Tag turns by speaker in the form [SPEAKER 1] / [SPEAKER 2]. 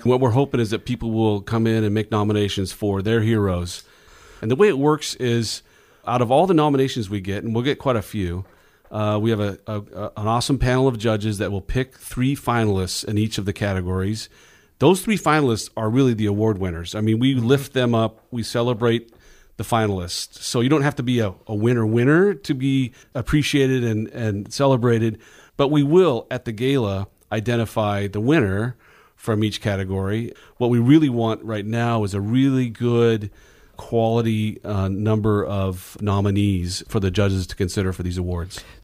[SPEAKER 1] What we're hoping is that people will come in and make nominations for their heroes. And the way it works is, out of all the nominations we get, and we'll get quite a few, we have an awesome panel of judges that will pick 3 finalists in each of the categories. Those 3 finalists are really the award winners. I mean, we lift them up. We celebrate the finalists. So you don't have to be a winner to be appreciated and celebrated. But we will, at the gala, identify the winner from each category. What we really want right now is a really good quality number of nominees for the judges to consider for these awards.